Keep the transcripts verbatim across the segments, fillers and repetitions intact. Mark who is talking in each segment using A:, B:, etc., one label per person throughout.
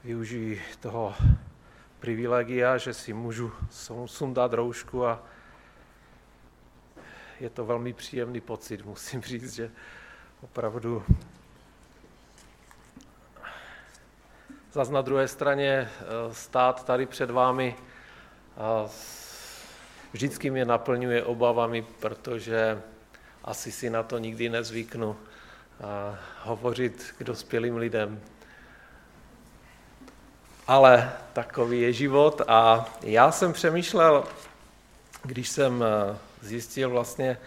A: využiji toho privilegia, že si můžu sundat roušku a je to velmi příjemný pocit, musím říct, že opravdu zas na druhé straně stát tady před vámi vždycky mě naplňuje obavami, protože asi si na to nikdy nezvyknu hovořit k dospělým lidem. Ale takový je život a já jsem přemýšlel, když jsem zjistil vlastně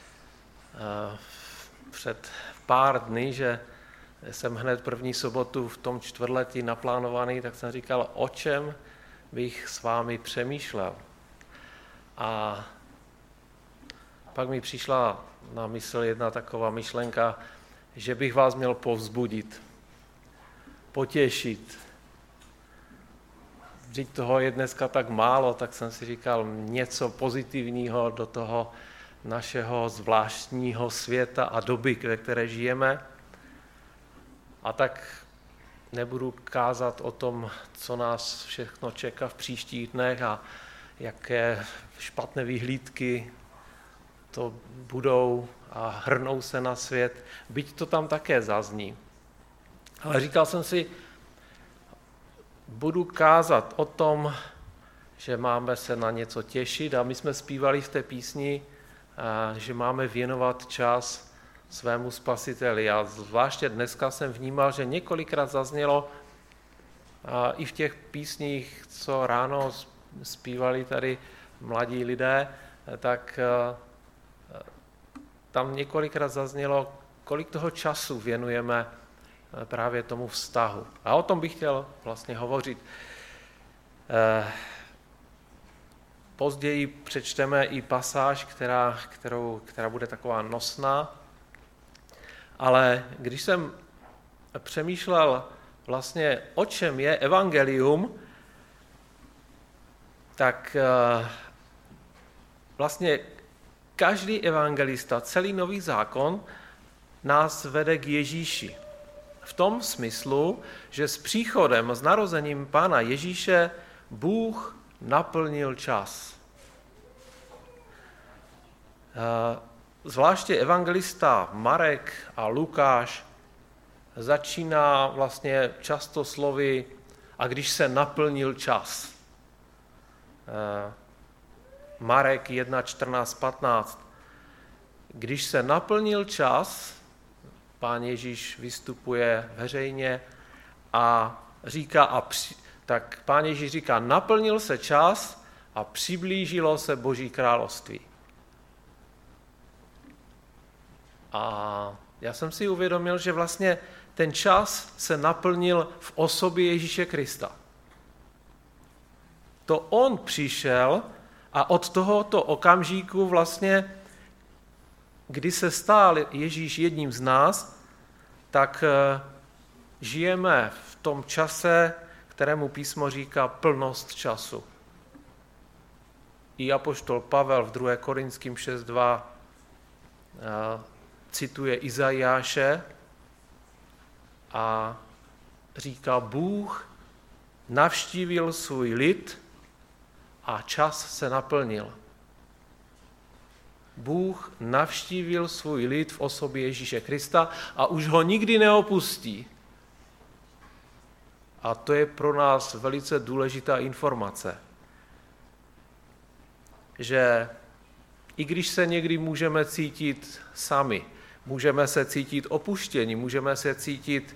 A: před pár dny, že jsem hned první sobotu v tom čtvrtletí naplánovaný, tak jsem říkal, o čem bych s vámi přemýšlel. A pak mi přišla na mysl jedna taková myšlenka, že bych vás měl povzbudit, potěšit. Vždyť toho je dneska tak málo, tak jsem si říkal něco pozitivního do toho našeho zvláštního světa a doby, ve které žijeme. A tak nebudu kázat o tom, co nás všechno čeká v příštích dnech a jaké špatné vyhlídky to budou a hrnou se na svět, byť to tam také zazní. Ale říkal jsem si, budu kázat o tom, že máme se na něco těšit a my jsme zpívali v té písni, že máme věnovat čas svému Spasiteli. A zvláště dneska jsem vnímal, že několikrát zaznělo i v těch písních, co ráno zpívali tady mladí lidé, tak tam několikrát zaznělo, kolik toho času věnujeme právě tomu vztahu. A o tom bych chtěl vlastně hovořit. Později přečteme i pasáž, která, kterou, která bude taková nosná, ale když jsem přemýšlel vlastně, o čem je evangelium, tak vlastně každý evangelista, celý Nový zákon nás vede k Ježíši. V tom smyslu, že s příchodem, s narozením Pána Ježíše Bůh naplnil čas. Zvláště evangelista Marek a Lukáš začíná vlastně často slovy a když se naplnil čas. Marek jedna, čtrnáct, patnáct. Když se naplnil čas, Pán Ježíš vystupuje veřejně a říká, a při, tak Pán Ježíš říká, naplnil se čas a přiblížilo se Boží království. A já jsem si uvědomil, že vlastně ten čas se naplnil v osobě Ježíše Krista. To on přišel a od tohoto okamžiku vlastně, kdy se stal Ježíš jedním z nás, tak žijeme v tom čase, kterému písmo říká plnost času. I apoštol Pavel v druhé Korinským šest dva cituje Izajáše a říká, Bůh navštívil svůj lid a čas se naplnil. Bůh navštívil svůj lid v osobě Ježíše Krista a už ho nikdy neopustí. A to je pro nás velice důležitá informace, že i když se někdy můžeme cítit sami, můžeme se cítit opuštěni, můžeme se cítit,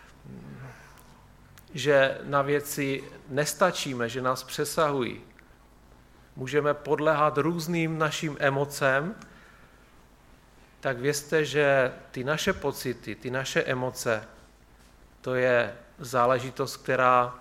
A: že na věci nestačíme, že nás přesahují, můžeme podléhat různým našim emocem, tak vězte, že ty naše pocity, ty naše emoce, to je záležitost, která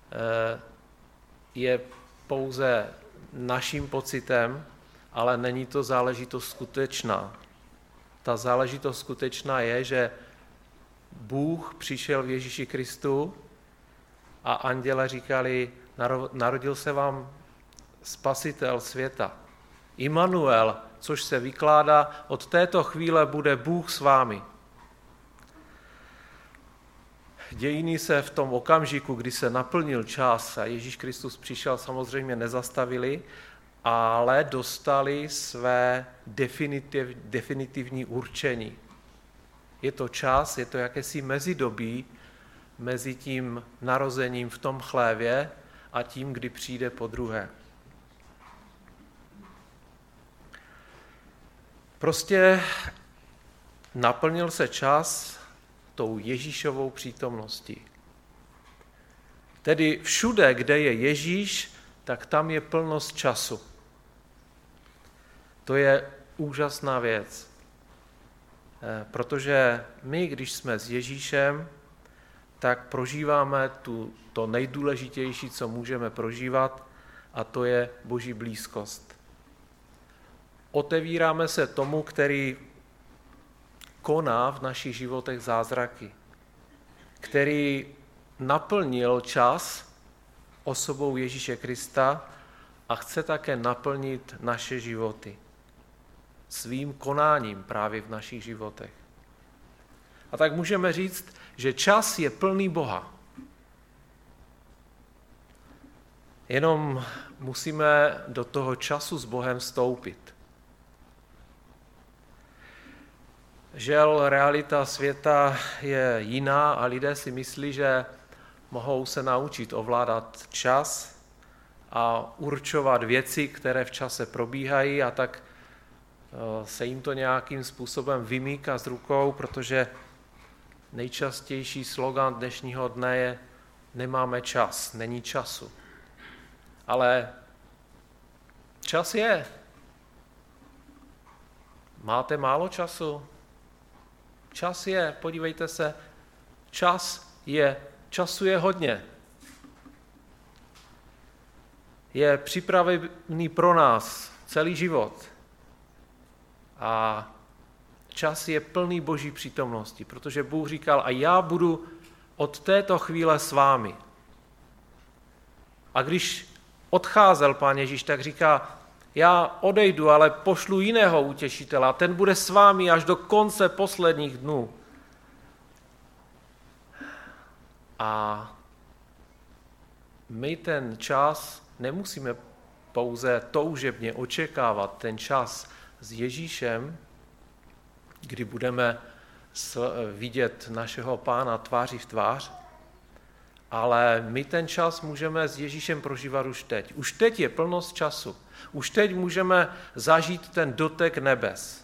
A: je pouze naším pocitem, ale není to záležitost skutečná. Ta záležitost skutečná je, že Bůh přišel v Ježíši Kristu a anděle říkali, narodil se vám Spasitel světa. Immanuel, což se vykládá, od této chvíle bude Bůh s vámi. dějiny se v tom okamžiku, kdy se naplnil čas a Ježíš Kristus přišel, samozřejmě nezastavili, ale dostali své definitiv, definitivní určení. Je to čas, je to jakési mezidobí mezi tím narozením v tom chlévě a tím, kdy přijde po druhé. Prostě naplnil se čas tou Ježíšovou přítomností. Tedy všude, kde je Ježíš, tak tam je plnost času. To je úžasná věc, protože my, když jsme s Ježíšem, tak prožíváme tu, to nejdůležitější, co můžeme prožívat, a to je Boží blízkost. Otevíráme se tomu, který koná v našich životech zázraky, který naplnil čas osobou Ježíše Krista a chce také naplnit naše životy svým konáním právě v našich životech. A tak můžeme říct, že čas je plný Boha. Jenom musíme do toho času s Bohem vstoupit. Žel, realita světa je jiná a lidé si myslí, že mohou se naučit ovládat čas a určovat věci, které v čase probíhají, a tak se jim to nějakým způsobem vymýká z rukou, protože nejčastější slogan dnešního dne je nemáme čas, není času. Ale čas je. Máte málo času? Čas je, podívejte se, čas je, času je hodně. Je připravený pro nás celý život. A čas je plný Boží přítomnosti, protože Bůh říkal, a já budu od této chvíle s vámi. A když odcházel Pán Ježíš, tak říká, já odejdu, ale pošlu jiného utěšitele a ten bude s vámi až do konce posledních dnů. A my ten čas nemusíme pouze toužebně očekávat, ten čas s Ježíšem, kdy budeme vidět našeho Pána tváří v tvář, ale my ten čas můžeme s Ježíšem prožívat už teď. Už teď je plnost času. Už teď můžeme zažít ten dotek nebes.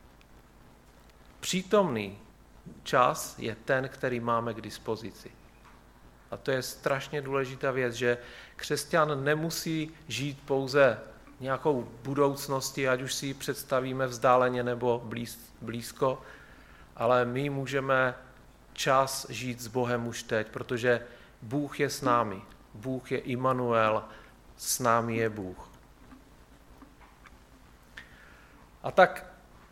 A: Přítomný čas je ten, který máme k dispozici. A to je strašně důležitá věc, že křesťan nemusí žít pouze nějakou budoucností, ať už si ji představíme vzdáleně nebo blíz, blízko, ale my můžeme čas žít s Bohem už teď, protože Bůh je s námi. Bůh je Immanuel, s námi je Bůh. A tak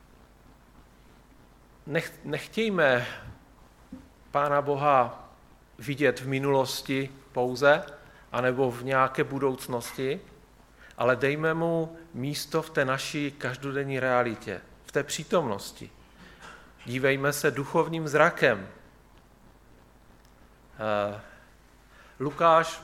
A: nech, nechtějme Pána Boha vidět v minulosti pouze, anebo v nějaké budoucnosti, ale dejme mu místo v té naší každodenní realitě, v té přítomnosti. Dívejme se duchovním zrakem. Lukáš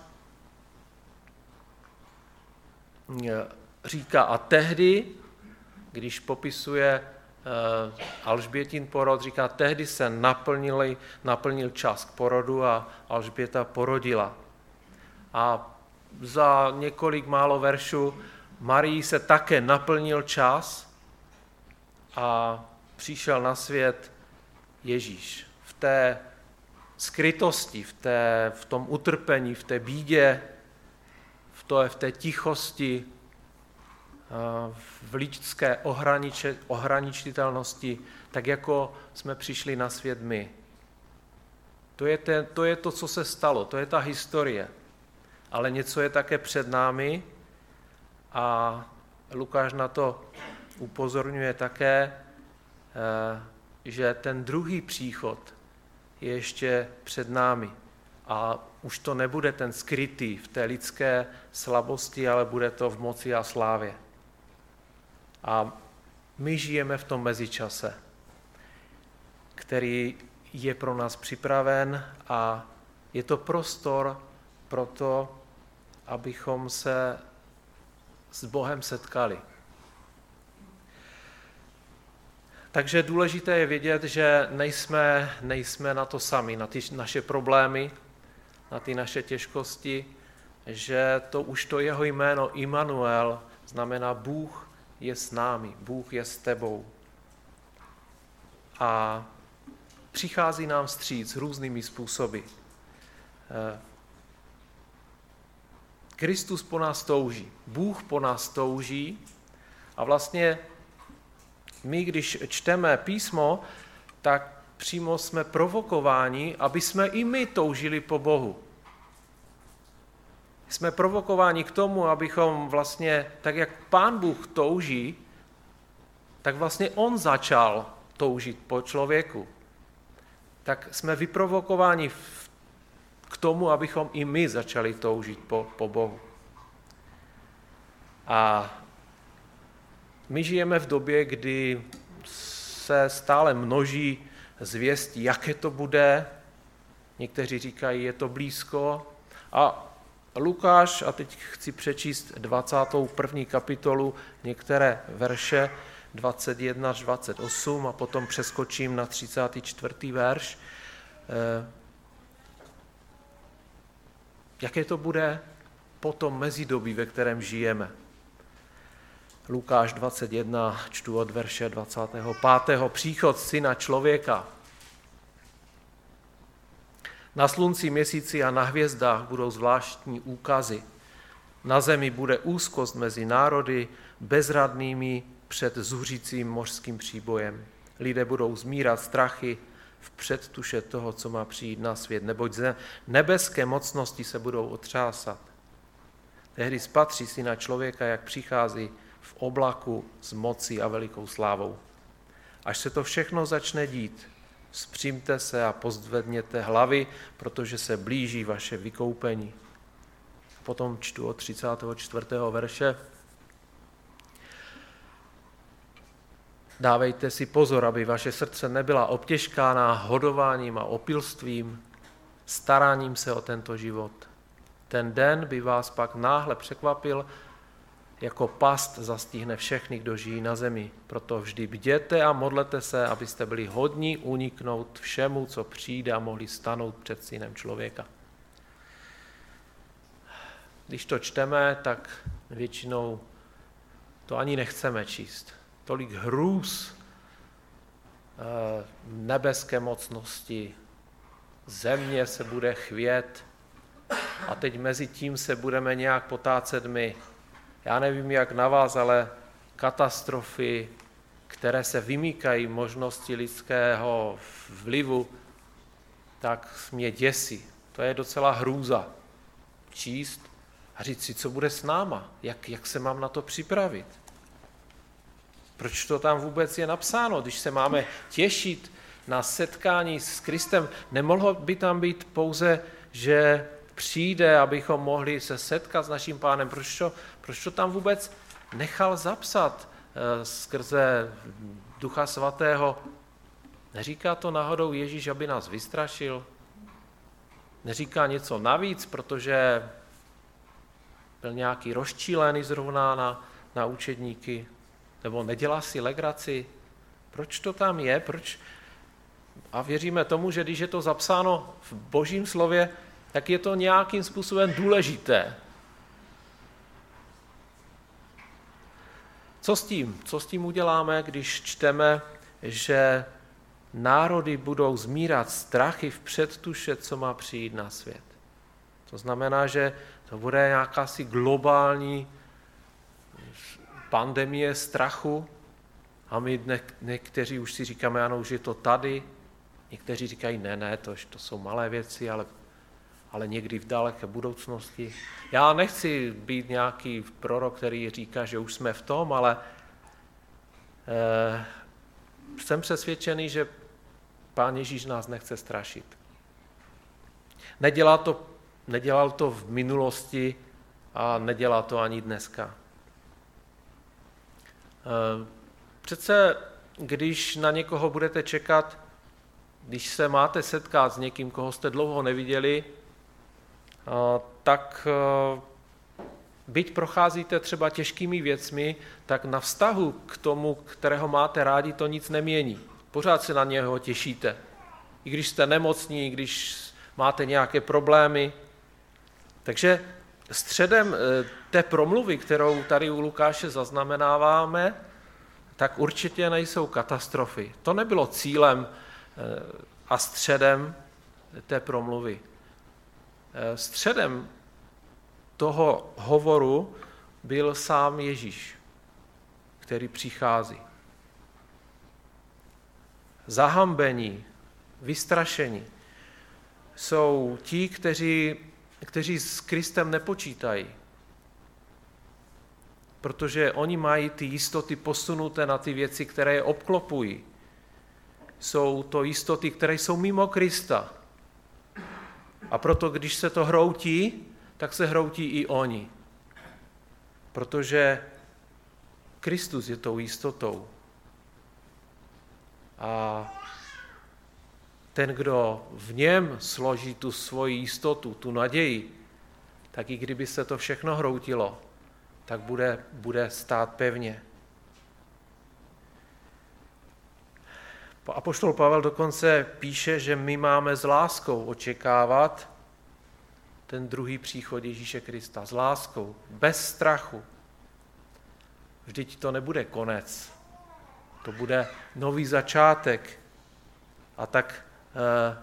A: říká, a tehdy, když popisuje Alžbětin porod, říká, tehdy se naplnili, naplnil čas k porodu a Alžběta porodila. A za několik málo veršů Marii se také naplnil čas a přišel na svět Ježíš. V té skrytosti, v, té, v tom utrpení, v té bídě, v, to, v té tichosti, v lidské ohraničitelnosti, tak jako jsme přišli na svět my. To je, ten, to je to, co se stalo, to je ta historie. Ale něco je také před námi a Lukáš na to upozorňuje také, že ten druhý příchod je ještě před námi. A už to nebude ten skrytý v té lidské slabosti, ale bude to v moci a slávě. A my žijeme v tom mezičase, který je pro nás připraven a je to prostor pro to, abychom se s Bohem setkali. Takže důležité je vědět, že nejsme, nejsme na to sami, na ty naše problémy, na ty naše těžkosti, že to už to jeho jméno Immanuel znamená Bůh je s námi, Bůh je s tebou. A přichází nám vstříc různými způsoby. Kristus po nás touží, Bůh po nás touží a vlastně my, když čteme písmo, tak přímo jsme provokováni, aby jsme i my toužili po Bohu. Jsme provokováni k tomu, abychom vlastně, tak jak Pán Bůh touží, tak vlastně on začal toužit po člověku. Tak jsme vyprovokováni k tomu, abychom i my začali toužit po, po Bohu. A my žijeme v době, kdy se stále množí zvěstí, jaké to bude. Někteří říkají, je to blízko. A Lukáš, a teď chci přečíst dvacátou první kapitolu, některé verše, dvacet jedna až dvacet osm, a potom přeskočím na třicátý čtvrtý verš. Jaké to bude po tom mezidobí, ve kterém žijeme? Lukáš dvacet jedna, čtu od verše dvacátého pátého Příchod Syna člověka. Na slunci, měsíci a na hvězdách budou zvláštní úkazy. Na zemi bude úzkost mezi národy, bezradnými před zuřícím mořským příbojem. Lidé budou zmírat strachy v předtuše toho, co má přijít na svět, neboť nebeské mocnosti se budou otřásat. Tehdy spatří Syna člověka, jak přichází v oblaku s mocí a velikou slávou. Až se to všechno začne dít, vzpřímte se a pozdvedněte hlavy, protože se blíží vaše vykoupení. Potom čtu od třicátého čtvrtého verše. Dávejte si pozor, aby vaše srdce nebyla obtěžkána hodováním a opilstvím, staráním se o tento život. Ten den by vás pak náhle překvapil, jako past zastihne všechny, kdo žijí na zemi. Proto vždy bděte a modlete se, abyste byli hodní uniknout všemu, co přijde, a mohli stanout před Synem člověka. Když to čteme, tak většinou to ani nechceme číst. Tolik hrůz, nebeské mocnosti, země se bude chvět a teď mezi tím se budeme nějak potácet my. Já nevím, jak na vás, ale katastrofy, které se vymýkají možnosti lidského vlivu, tak mě děsí. To je docela hrůza. Číst a říct si, co bude s náma, jak, jak se mám na to připravit. Proč to tam vůbec je napsáno, když se máme těšit na setkání s Kristem? Nemohlo by tam být pouze, že přijde, abychom mohli se setkat s naším Pánem. Proč to, proč to tam vůbec nechal zapsat e, skrze Ducha Svatého? Neříká to náhodou Ježíš, aby nás vystrašil? Neříká něco navíc, protože byl nějaký rozčílený zrovna na, na učedníky? Nebo nedělá si legraci? Proč to tam je? Proč? A věříme tomu, že když je to zapsáno v Božím slově, tak je to nějakým způsobem důležité. Co s tím? Co s tím uděláme, když čteme, že národy budou zmírat strachy v předtuše, co má přijít na svět? To znamená, že to bude nějaká si globální pandemie strachu a my někteří už si říkáme, ano, už je to tady. Někteří říkají, ne, ne, to, to jsou malé věci, ale ale někdy v daleké budoucnosti. Já nechci být nějaký prorok, který říká, že už jsme v tom, ale eh, jsem přesvědčený, že Pán Ježíš nás nechce strašit. Nedělá to, nedělal to v minulosti a nedělá to ani dneska. Eh, přece, když na někoho budete čekat, když se máte setkat s někým, koho jste dlouho neviděli, tak byť procházíte třeba těžkými věcmi, tak na vztahu k tomu, kterého máte rádi, to nic nemění. Pořád se na něho těšíte. I když jste nemocní, i když máte nějaké problémy. Takže středem té promluvy, kterou tady u Lukáše zaznamenáváme, tak určitě nejsou katastrofy. To nebylo cílem a středem té promluvy. Středem toho hovoru byl sám Ježíš, který přichází. Zahambení, vystrašení jsou ti, kteří, kteří s Kristem nepočítají, protože oni mají ty jistoty posunuté na ty věci, které je obklopují. Jsou to jistoty, které jsou mimo Krista. A proto, když se to hroutí, tak se hroutí i oni. Protože Kristus je tou jistotou. A ten, kdo v něm složí tu svoji jistotu, tu naději, tak i kdyby se to všechno hroutilo, tak bude, bude stát pevně. Apoštol Pavel dokonce píše, že my máme s láskou očekávat ten druhý příchod Ježíše Krista. S láskou, bez strachu. Vždyť to nebude konec. To bude nový začátek. A tak eh,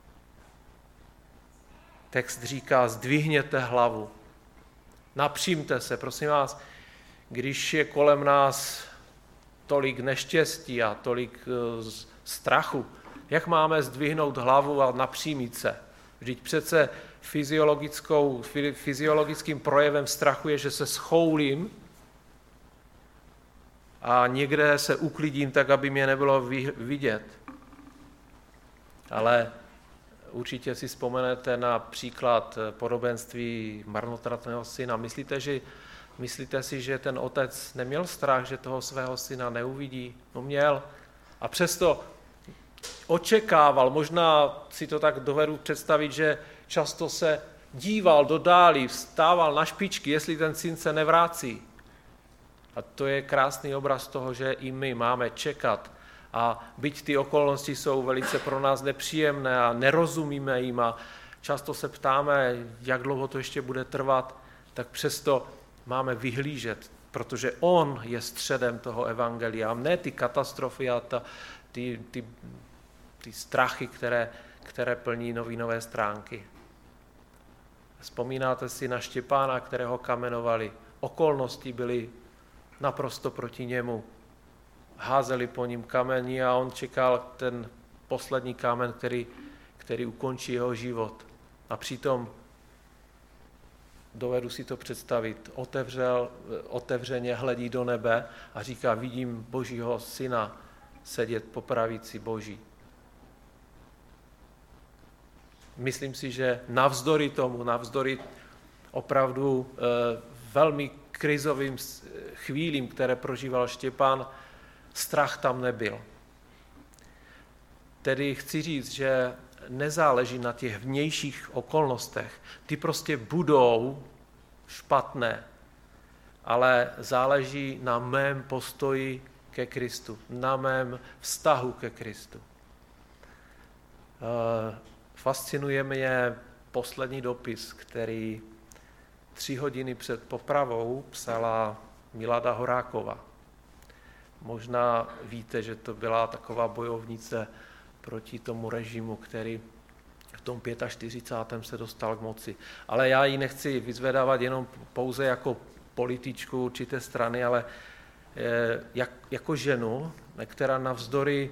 A: text říká, zdvihněte hlavu. Napřímte se, prosím vás, když je kolem nás tolik neštěstí a tolik eh, strachu, jak máme zdvihnout hlavu a napřímit se? Vždyť přece fyziologickou, fyziologickým projevem strachu je, že se schoulím a někde se uklidím tak, aby mě nebylo vidět. Ale určitě si vzpomenete na příklad podobenství marnotratného syna. Myslíte, že, myslíte si, že ten otec neměl strach, že toho svého syna neuvidí? No měl. A přesto očekával, možná si to tak dovedu představit, že často se díval do dálí, vstával na špičky, jestli ten syn se nevrácí. A to je krásný obraz toho, že i my máme čekat. A byť ty okolnosti jsou velice pro nás nepříjemné a nerozumíme jim a často se ptáme, jak dlouho to ještě bude trvat, tak přesto máme vyhlížet, protože on je středem toho evangelia. A ne ty katastrofy a ta, ty, ty, ty strachy, které, které plní novinové stránky. Vzpomínáte si na Štěpána, kterého kamenovali. Okolnosti byly naprosto proti němu. Házeli po ním kameni a on čekal ten poslední kámen, který, který ukončí jeho život. A přitom dovedu si to představit, otevřel, otevřeně hledí do nebe a říká, vidím Božího syna sedět po pravici Boží. Myslím si, že navzdory tomu, navzdory opravdu e, velmi krizovým chvílím, které prožíval Štěpán, strach tam nebyl. Tedy chci říct, že nezáleží na těch vnějších okolnostech. Ty prostě budou špatné, ale záleží na mém postoji ke Kristu, na mém vztahu ke Kristu. Fascinuje mě poslední dopis, který tři hodiny před popravou psala Milada Horáková. Možná víte, že to byla taková bojovnice proti tomu režimu, který v tom čtyřicátém pátém se dostal k moci. Ale já ji nechci vyzvedávat jenom pouze jako političku určité strany, ale jak, jako ženu, která navzdory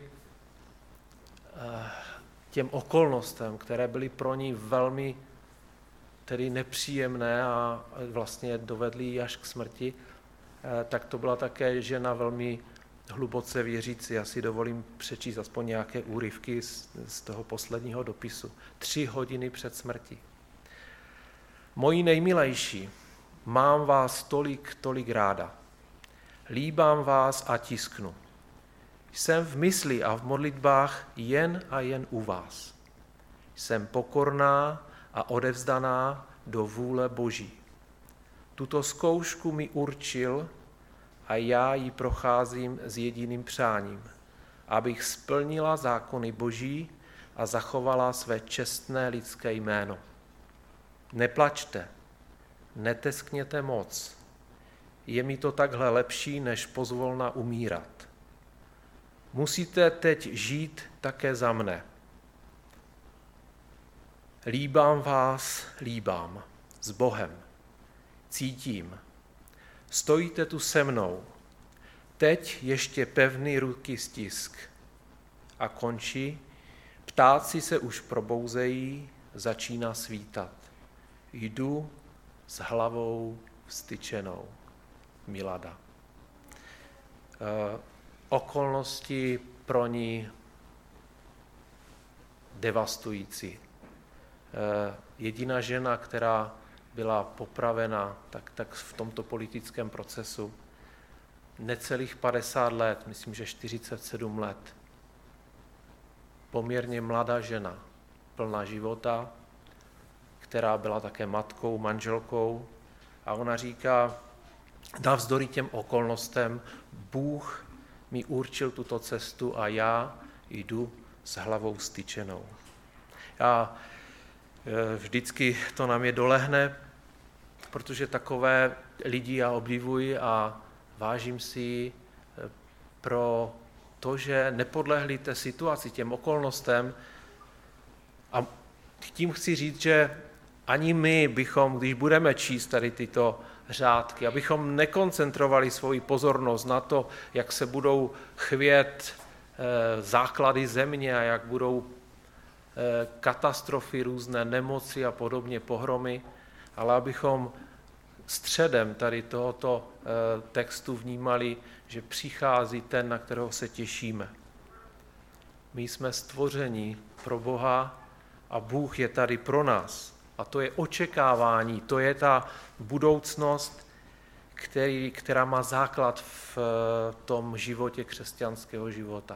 A: těm okolnostem, které byly pro ní velmi tedy nepříjemné a vlastně dovedly ji až k smrti, tak to byla také žena velmi hluboce věřící. Já si dovolím přečíst aspoň nějaké úryvky z, z toho posledního dopisu. Tři hodiny před smrtí. Moji nejmilejší, mám vás tolik, tolik ráda. Líbám vás a tisknu. Jsem v mysli a v modlitbách jen a jen u vás. Jsem pokorná a odevzdaná do vůle Boží. Tuto zkoušku mi určil a já ji procházím s jediným přáním, abych splnila zákony Boží a zachovala své čestné lidské jméno. Neplačte, neteskněte moc. Je mi to takhle lepší, než pozvolna umírat. Musíte teď žít také za mne. Líbám vás, líbám, s Bohem. Cítím. Stojíte tu se mnou. Teď ještě pevný ruky stisk. A končí. Ptáci se už probouzejí, začíná svítat. Jdu s hlavou vztyčenou. Milada. E, okolnosti pro ní devastující. E, jediná žena, která byla popravena tak, tak v tomto politickém procesu, necelých padesát let, myslím, že čtyřicet sedm let. Poměrně mladá žena, plná života, která byla také matkou, manželkou, a ona říká, navzdory těm okolnostem, Bůh mi určil tuto cestu a já jdu s hlavou styčenou. Já vždycky to na mě dolehne, protože takové lidi já obdivuji a vážím si pro to, že nepodlehli té situaci, těm okolnostem. A tím chci říct, že ani my bychom, když budeme číst tady tyto řádky, abychom nekoncentrovali svoji pozornost na to, jak se budou chvět základy země a jak budou katastrofy, různé nemoci a podobně, pohromy, ale abychom středem tady tohoto textu vnímali, že přichází ten, na kterého se těšíme. My jsme stvořeni pro Boha a Bůh je tady pro nás. A to je očekávání, to je ta budoucnost, který, která má základ v tom životě křesťanského života.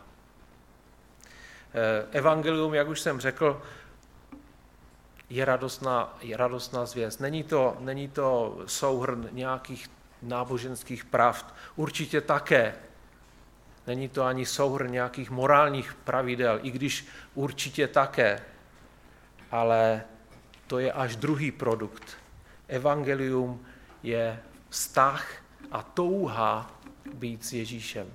A: Evangelium, jak už jsem řekl, je radostná, je radostná zvěst. Není to, není to souhrn nějakých náboženských pravd, určitě také. Není to ani souhrn nějakých morálních pravidel, i když určitě také. Ale to je až druhý produkt. Evangelium je vztah a touha být s Ježíšem.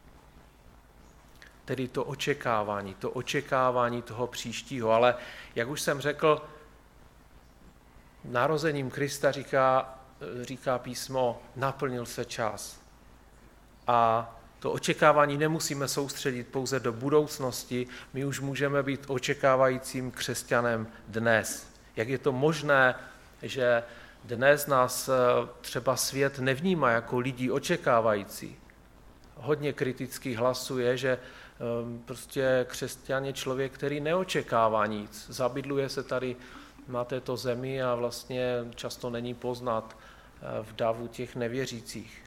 A: Tedy to očekávání, to očekávání toho příštího. Ale jak už jsem řekl, narozením Krista říká, říká písmo, naplnil se čas. A to očekávání nemusíme soustředit pouze do budoucnosti, my už můžeme být očekávajícím křesťanem dnes. Jak je to možné, že dnes nás třeba svět nevnímá jako lidi očekávající? Hodně kritických hlasů je, že prostě křesťan je člověk, který neočekává nic. Zabydluje se tady na této zemi a vlastně často není poznat v davu těch nevěřících.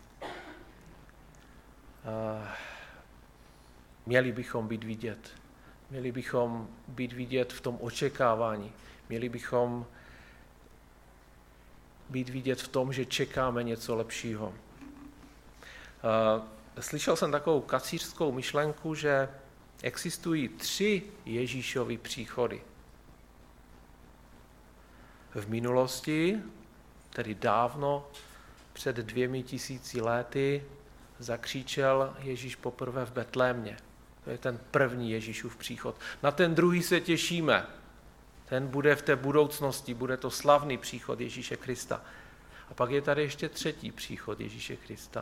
A: Měli bychom být vidět. Měli bychom být vidět v tom očekávání. Měli bychom být vidět v tom, že čekáme něco lepšího. Slyšel jsem takovou kacířskou myšlenku, že existují tři Ježíšovy příchody. V minulosti, tedy dávno, před dvěmi tisíci lety, zakřičel Ježíš poprvé v Betlémě. To je ten první Ježíšův příchod. Na ten druhý se těšíme. Ten bude v té budoucnosti, bude to slavný příchod Ježíše Krista. A pak je tady ještě třetí příchod Ježíše Krista.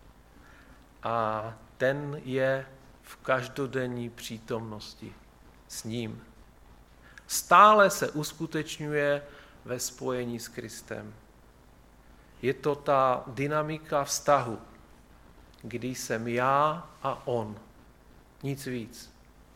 A: A ten je v každodenní přítomnosti s ním. Stále se uskutečňuje ve spojení s Kristem. Je to ta dynamika vztahu, kdy jsem já a on. Nic víc.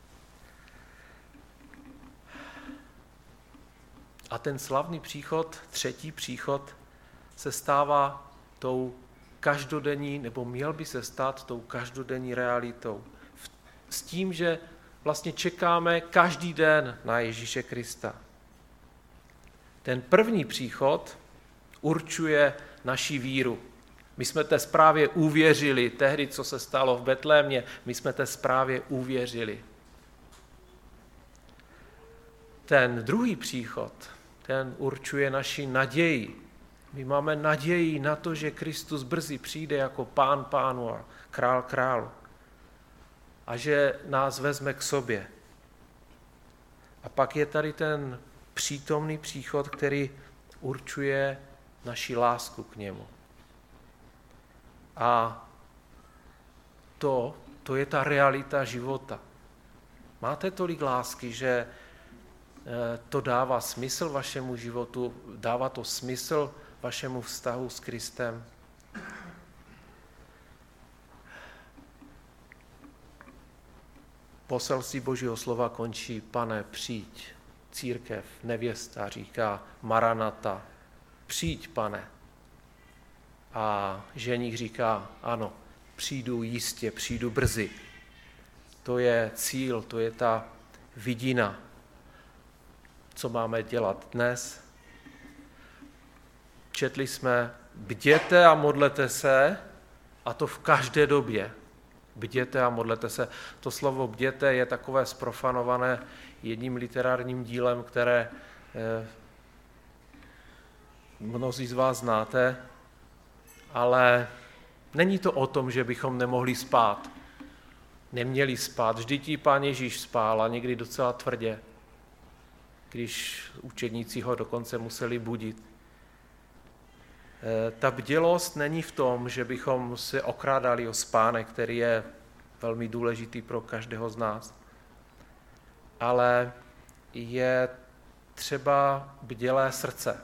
A: A ten slavný příchod, třetí příchod, se stává tou každodenní, nebo měl by se stát tou každodenní realitou. V s tím, že vlastně čekáme každý den na Ježíše Krista. Ten první příchod určuje naši víru. My jsme té zprávě uvěřili, tehdy, co se stalo v Betlémě, my jsme té zprávě uvěřili. Ten druhý příchod, ten určuje naši naději. My máme naději na to, že Kristus brzy přijde jako pán pánu a král králu. A že nás vezme k sobě. A pak je tady ten přítomný příchod, který určuje naši lásku k němu. A to, to je ta realita života. Máte tolik lásky, že to dává smysl vašemu životu, dává to smysl vašemu vztahu s Kristem. Poselství Božího slova končí: Pane, přijď. Církev, nevěsta říká Maranata, přijď, Pane. A ženích říká: ano, přijdu jistě, přijdu brzy. To je cíl, to je ta vidina. Co máme dělat dnes? Četli jsme: bděte a modlete se, a to v každé době. Bděte a modlete se. To slovo bděte je takové zprofanované jedním literárním dílem, které eh, mnozí z vás znáte, ale není to o tom, že bychom nemohli spát. Neměli spát. Vždyť i Pán Ježíš spál, a někdy docela tvrdě, když učedníci ho dokonce museli budit. Ta bdělost není v tom, že bychom se okrádali o spánek, který je velmi důležitý pro každého z nás, ale je třeba bdělé srdce.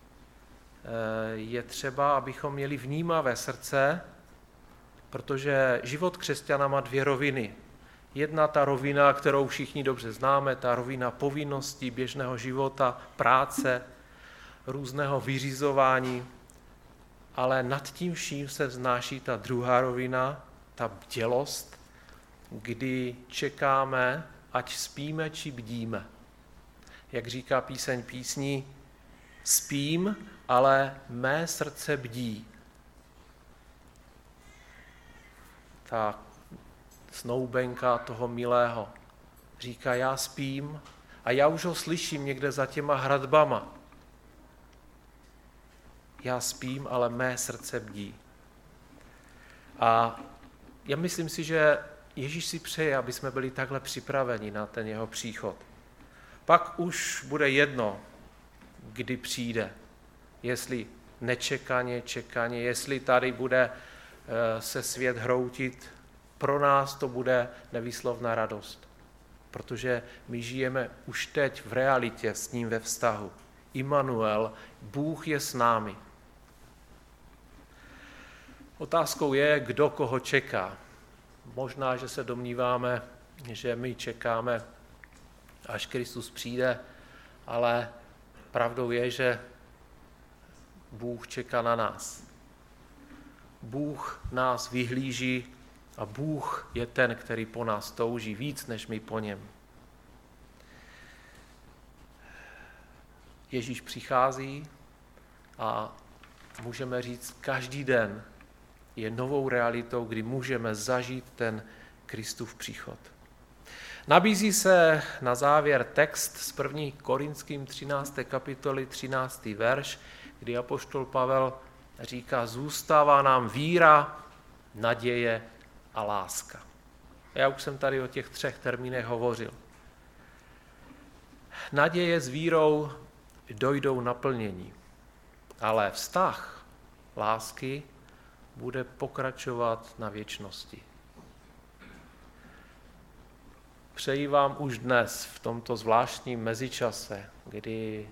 A: Je třeba, abychom měli vnímavé srdce, protože život křesťana má dvě roviny. Jedna ta rovina, kterou všichni dobře známe, ta rovina povinností běžného života, práce, různého vyřizování, ale nad tím vším se vznáší ta druhá rovina, ta bdělost, kdy čekáme, ať spíme či bdíme. Jak říká píseň písní: spím, ale mé srdce bdí. Ta snoubenka toho milého říká: já spím a já už ho slyším někde za těma hradbama. Já spím, ale mé srdce bdí. A já myslím si, že Ježíš si přeje, aby jsme byli takhle připraveni na ten jeho příchod. Pak už bude jedno, kdy přijde. Jestli nečekaně, čekaně, jestli tady bude se svět hroutit, pro nás to bude nevýslovná radost. Protože my žijeme už teď v realitě s ním ve vztahu. Immanuel, Bůh je s námi. Otázkou je, kdo koho čeká. Možná, že se domníváme, že my čekáme, až Kristus přijde, ale pravdou je, že Bůh čeká na nás. Bůh nás vyhlíží a Bůh je ten, který po nás touží víc, než my po něm. Ježíš přichází a můžeme říct, každý den je novou realitou, kdy můžeme zažít ten Kristův příchod. Nabízí se na závěr text z první Korinským třinácté kapitoly třináctý verš, kdy apoštol Pavel říká: zůstává nám víra, naděje a láska. Já už jsem tady o těch třech termínech hovořil. Naděje s vírou dojdou naplnění, ale vztah lásky bude pokračovat na věčnosti. Přeji vám už dnes, v tomto zvláštním mezičase, kdy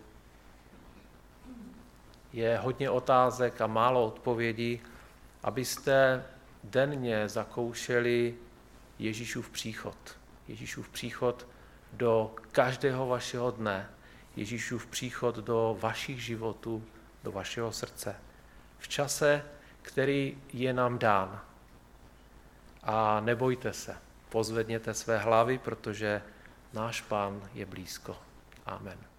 A: je hodně otázek a málo odpovědí, abyste denně zakoušeli Ježíšův příchod. Ježíšův příchod do každého vašeho dne. Ježíšův příchod do vašich životů, do vašeho srdce. V čase, který je nám dán. A nebojte se, pozvedněte své hlavy, protože náš Pán je blízko. Amen.